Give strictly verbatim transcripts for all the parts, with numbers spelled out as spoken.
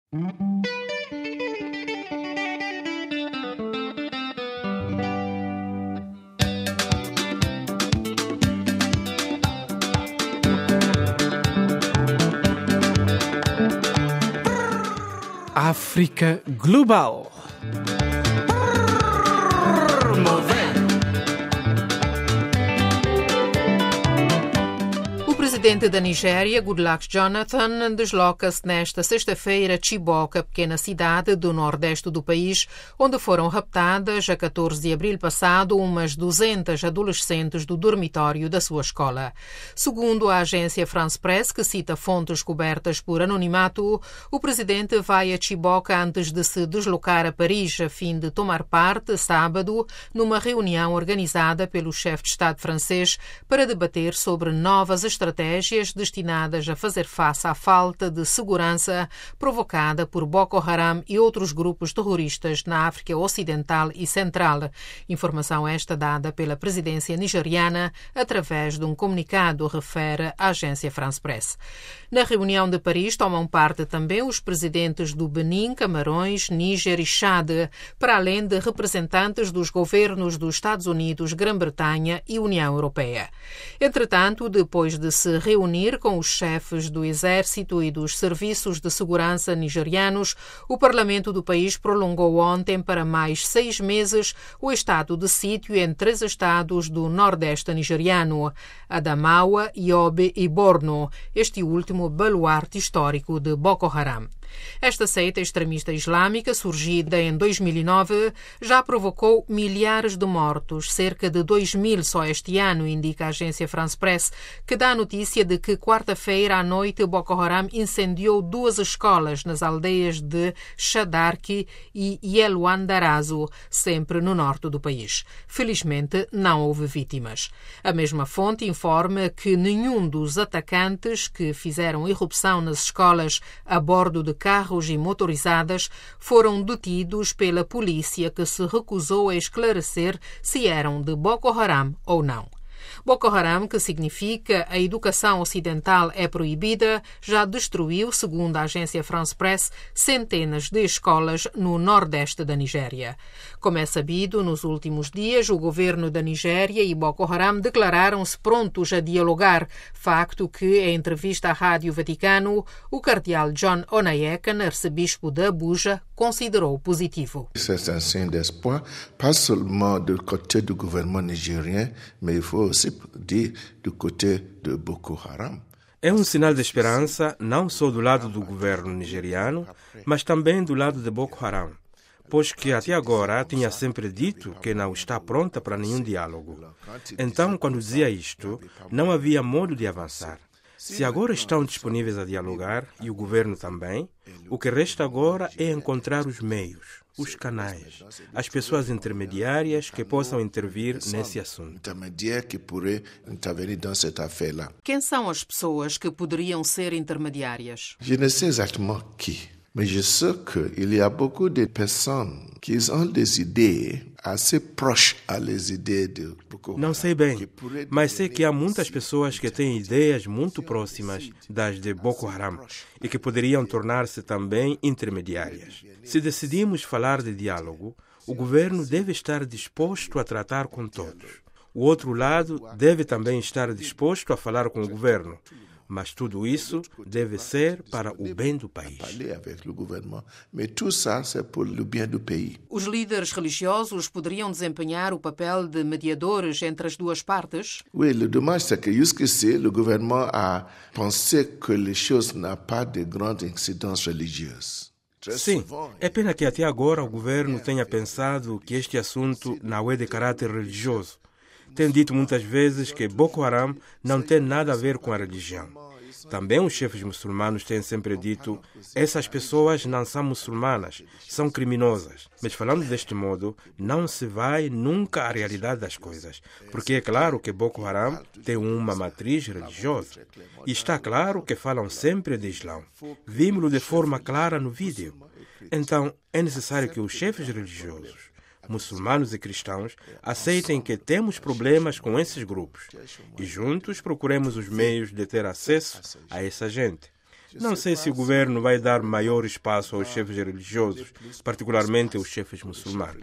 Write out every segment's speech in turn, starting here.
África Global. O presidente da Nigéria, Goodluck Jonathan, desloca-se nesta sexta-feira a Chibok, a pequena cidade do nordeste do país, onde foram raptadas, a catorze de abril passado, umas duzentas adolescentes do dormitório da sua escola. Segundo a agência France Press, que cita fontes cobertas por anonimato, o presidente vai a Chibok antes de se deslocar a Paris, a fim de tomar parte, sábado, numa reunião organizada pelo chefe de Estado francês para debater sobre novas estratégias destinadas a fazer face à falta de segurança provocada por Boko Haram e outros grupos terroristas na África Ocidental e Central. Informação esta dada pela presidência nigeriana através de um comunicado, refere a agência France Press. Na reunião de Paris tomam parte também os presidentes do Benin, Camarões, Níger e Chad, para além de representantes dos governos dos Estados Unidos, Grã-Bretanha e União Europeia. Entretanto, depois de se reunir com os chefes do Exército e dos serviços de segurança nigerianos, o Parlamento do país prolongou ontem para mais seis meses o estado de sítio em três estados do nordeste nigeriano, Adamawa, Yobe e Borno, este último baluarte histórico de Boko Haram. Esta seita extremista islâmica, surgida em dois mil e nove, já provocou milhares de mortos, cerca de dois mil só este ano, indica a agência France Press, que dá a notícia de que quarta-feira à noite Boko Haram incendiou duas escolas nas aldeias de Shadarki e Yelwandarazo, sempre no norte do país. Felizmente, não houve vítimas. A mesma fonte informa que nenhum dos atacantes que fizeram irrupção nas escolas a bordo de carros e motorizadas foram detidos pela polícia, que se recusou a esclarecer se eram de Boko Haram ou não. Boko Haram, que significa a educação ocidental é proibida, já destruiu, segundo a agência France Press, centenas de escolas no nordeste da Nigéria. Como é sabido, nos últimos dias, o governo da Nigéria e Boko Haram declararam-se prontos a dialogar, facto que, em entrevista à Rádio Vaticano, o cardeal John Onayekon, arcebispo de Abuja, considerou positivo. C'est un signe d'espoir, pas seulement du côté du gouvernement nigérien, mais il faut aussi dire du côté de Boko Haram. É um sinal de esperança não só do lado do governo nigeriano, mas também do lado de Boko Haram, pois que até agora tinha sempre dito que não está pronta para nenhum diálogo. Então, quando dizia isto, não havia modo de avançar. Se agora estão disponíveis a dialogar, e o governo também, o que resta agora é encontrar os meios, os canais, as pessoas intermediárias que possam intervir nesse assunto. Quem são as pessoas que poderiam ser intermediárias? Je ne sais exactement qui, mais je sais qu'il y a beaucoup de personnes qui ont des idées assez proches às ideias de Boko Haram. Não sei bem, mas sei que há muitas pessoas que têm ideias muito próximas das de Boko Haram e que poderiam tornar-se também intermediárias. Se decidimos falar de diálogo, o governo deve estar disposto a tratar com todos. O outro lado deve também estar disposto a falar com o governo. Mas tudo isso deve ser para o bem do país. Os líderes religiosos poderiam desempenhar o papel de mediadores entre as duas partes? Oui, le dommage c'est que jusqu'ici le gouvernement a pensé que les choses n'ont pas de grandes incidences religieuses. Sim, é pena que até agora o governo tenha pensado que este assunto não é de caráter religioso. Tem dito muitas vezes que Boko Haram não tem nada a ver com a religião. Também os chefes muçulmanos têm sempre dito essas pessoas não são muçulmanas, são criminosas. Mas falando deste modo, não se vai nunca à realidade das coisas, porque é claro que Boko Haram tem uma matriz religiosa. E está claro que falam sempre de Islão. Vimos-lo de forma clara no vídeo. Então, é necessário que os chefes religiosos, muçulmanos e cristãos, aceitem que temos problemas com esses grupos e juntos procuremos os meios de ter acesso a essa gente. Não sei se o governo vai dar maior espaço aos chefes religiosos, particularmente aos chefes muçulmanos.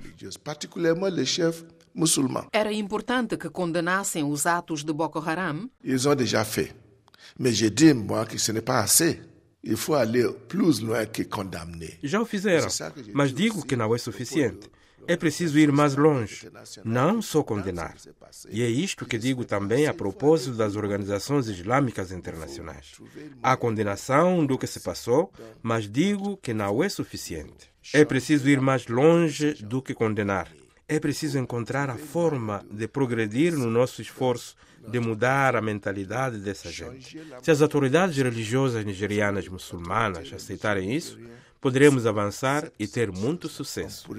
Era importante que condenassem os atos de Boko Haram? Ils ont déjà fait. Mais je dis, moi, que ce n'est pas assez. Il faut aller plus loin que condamner. Já o fizeram, mas digo que não é suficiente. É preciso ir mais longe, não só condenar. E é isto que digo também a propósito das organizações islâmicas internacionais. Há condenação do que se passou, mas digo que não é suficiente. É preciso ir mais longe do que condenar. É preciso encontrar a forma de progredir no nosso esforço de mudar a mentalidade dessa gente. Se as autoridades religiosas nigerianas muçulmanas aceitarem isso, poderemos avançar e ter muito sucesso.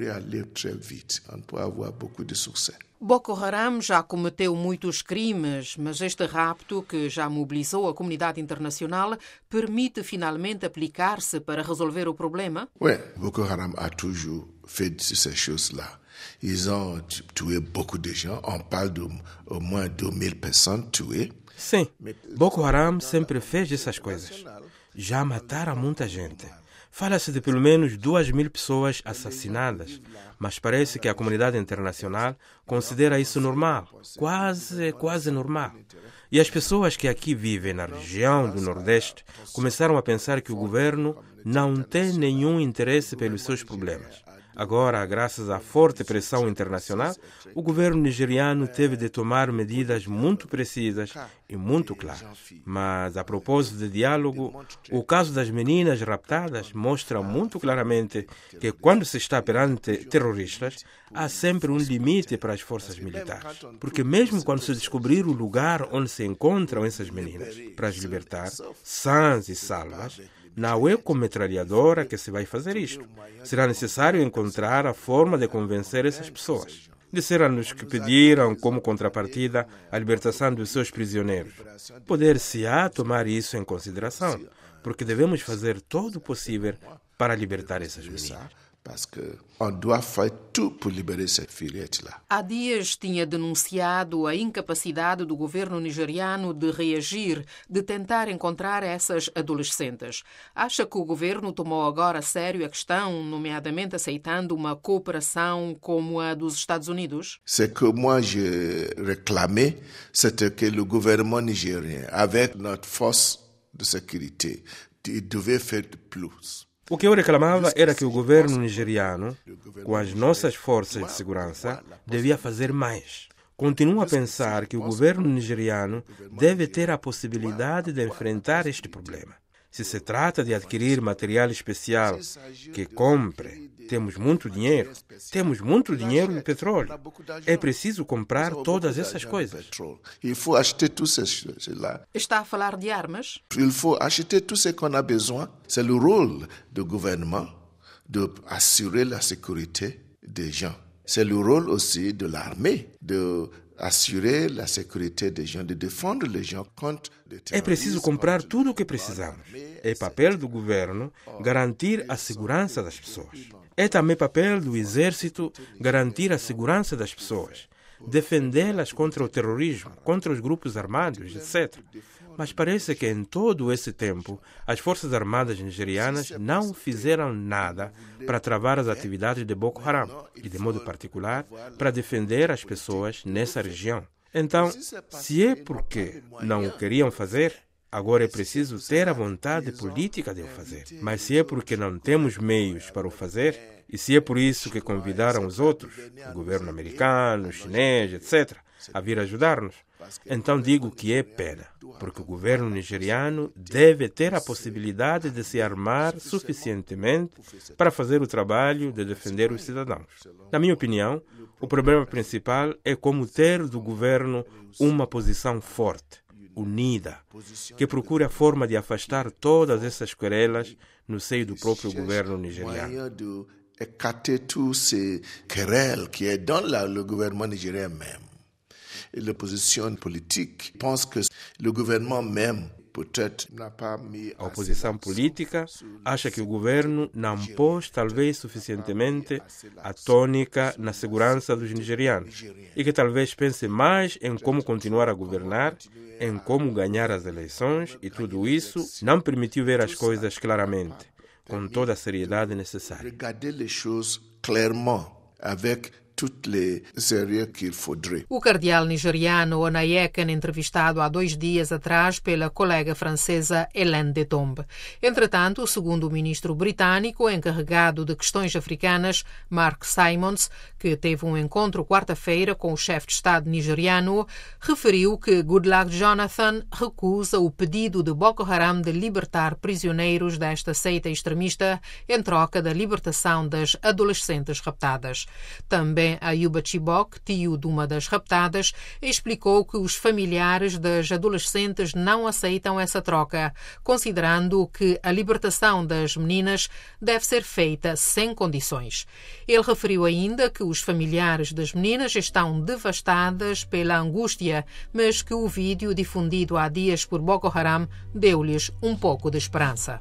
Boko Haram já cometeu muitos crimes, mas este rapto, que já mobilizou a comunidade internacional, permite finalmente aplicar-se para resolver o problema? Oui, Boko Haram a toujours fait ces choses-là. Ils ont tué beaucoup de gens. On parle de au moins deux mille personnes tuées. Sim, Boko Haram sempre fez essas coisas. Já mataram muita gente. Fala-se de pelo menos duas mil pessoas assassinadas, mas parece que a comunidade internacional considera isso normal, quase, quase normal. E as pessoas que aqui vivem na região do Nordeste começaram a pensar que o governo não tem nenhum interesse pelos seus problemas. Agora, graças à forte pressão internacional, o governo nigeriano teve de tomar medidas muito precisas e muito claras. Mas, a propósito de diálogo, o caso das meninas raptadas mostra muito claramente que, quando se está perante terroristas, há sempre um limite para as forças militares. Porque mesmo quando se descobrir o lugar onde se encontram essas meninas, para as libertar, sãs e salvas, não é com metralhadora que se vai fazer isto. Será necessário encontrar a forma de convencer essas pessoas. Disseram-nos que pediram como contrapartida a libertação dos seus prisioneiros. Poder-se-á tomar isso em consideração, porque devemos fazer todo o possível para libertar essas meninas. Parce qu'on doit faire tout pour libérer cette fillette-là. Há dias tinha denunciado a incapacidade do governo nigeriano de reagir, de tentar encontrar essas adolescentes. Acha que o governo tomou agora a sério a questão, nomeadamente aceitando uma cooperação como a dos Estados Unidos? Ce que moi je réclamais, c'était que le gouvernement nigérien, avec notre force de sécurité, il devait faire plus. O que eu reclamava era que o governo nigeriano, com as nossas forças de segurança, devia fazer mais. Continuo a pensar que o governo nigeriano deve ter a possibilidade de enfrentar este problema. Se se trata de adquirir material especial que compre, temos muito dinheiro, temos muito dinheiro no petróleo. É preciso comprar todas essas coisas. Il faut acheter tout cela. Está a falar de armas? Il faut acheter tout ce qu'on a besoin. C'est le rôle du gouvernement de assurer la sécurité des gens. C'est le rôle aussi de l'armée de assurer la sécurité des gens, de défendre les gens contre les terroristes. É preciso comprar tudo o que precisamos. É papel do governo garantir a segurança das pessoas. É também papel do exército garantir a segurança das pessoas, defendê-las contra o terrorismo, contra os grupos armados, etcétera. Mas parece que em todo esse tempo as Forças Armadas nigerianas não fizeram nada para travar as atividades de Boko Haram e, de modo particular, para defender as pessoas nessa região. Então, se é porque não o queriam fazer, agora é preciso ter a vontade política de o fazer. Mas se é porque não temos meios para o fazer, e se é por isso que convidaram os outros, o governo americano, o chinês, etcétera, a vir ajudar-nos, então digo que é pena, porque o governo nigeriano deve ter a possibilidade de se armar suficientemente para fazer o trabalho de defender os cidadãos. Na minha opinião, o problema principal é como ter do governo uma posição forte, unida, que procure a forma de afastar todas essas querelas no seio do próprio governo nigeriano. Écarter tous ces querelles qui est dans la, le gouvernement nigérien même. Et l'opposition politique pense que le gouvernement même A oposição política acha que o governo não pôs, talvez suficientemente, a tônica na segurança dos nigerianos e que talvez pense mais em como continuar a governar, em como ganhar as eleições, e tudo isso não permitiu ver as coisas claramente, com toda a seriedade necessária. Regarder les choses clairement, avec toutes les sérieux qu'il faudrait. O cardeal nigeriano Onayeken, entrevistado há dois dias atrás pela colega francesa Hélène de Tombe. Entretanto, segundo o ministro britânico encarregado de questões africanas, Mark Simons, que teve um encontro quarta-feira com o chefe de Estado nigeriano, referiu que Goodluck Jonathan recusa o pedido de Boko Haram de libertar prisioneiros desta seita extremista em troca da libertação das adolescentes raptadas. Também Ayuba Chibok, tio de uma das raptadas, explicou que os familiares das adolescentes não aceitam essa troca, considerando que a libertação das meninas deve ser feita sem condições. Ele referiu ainda que os familiares das meninas estão devastadas pela angústia, mas que o vídeo difundido há dias por Boko Haram deu-lhes um pouco de esperança.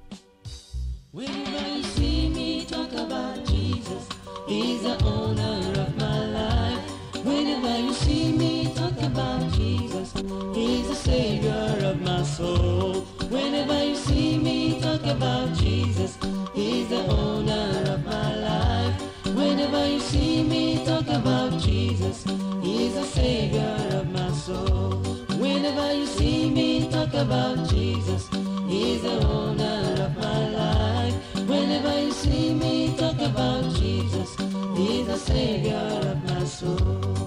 He's the owner of my life. Whenever you see me talk about Jesus, He's the Savior of my soul. Whenever you see me talk about Jesus, He's the owner of my life. Whenever you see me talk about Jesus, He's the Savior of my soul. Whenever you see me talk about Jesus, He's the owner of my life. Whenever you see me talk about Jesus, He's the Savior of my soul.